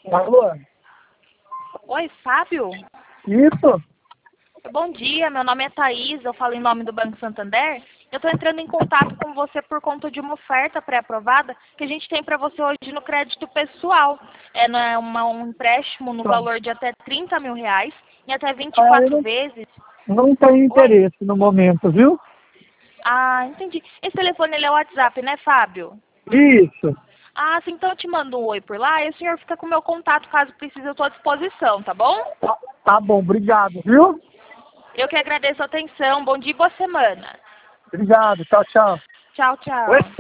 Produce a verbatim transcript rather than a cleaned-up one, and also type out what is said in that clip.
Alô? Oi, Fábio? Isso? Bom dia, meu nome é Thaís, eu falo em nome do Banco Santander. Eu estou entrando em contato com você por conta de uma oferta pré-aprovada que a gente tem para você hoje no crédito pessoal. É né, uma, um empréstimo no Tá. valor de até trinta mil reais em até vinte e Ah, eu quatro não, vezes. não tenho Oi? interesse no momento, viu? Ah, entendi. Esse telefone ele é o WhatsApp, né, Fábio? Isso. Ah, sim, então eu te mando um oi por lá e o senhor fica com o meu contato caso precise, eu estou à disposição, tá bom? Tá, tá bom, obrigado, viu? Eu que agradeço a atenção. Bom dia e boa semana. Obrigado, tchau, tchau. Tchau, Oi? tchau.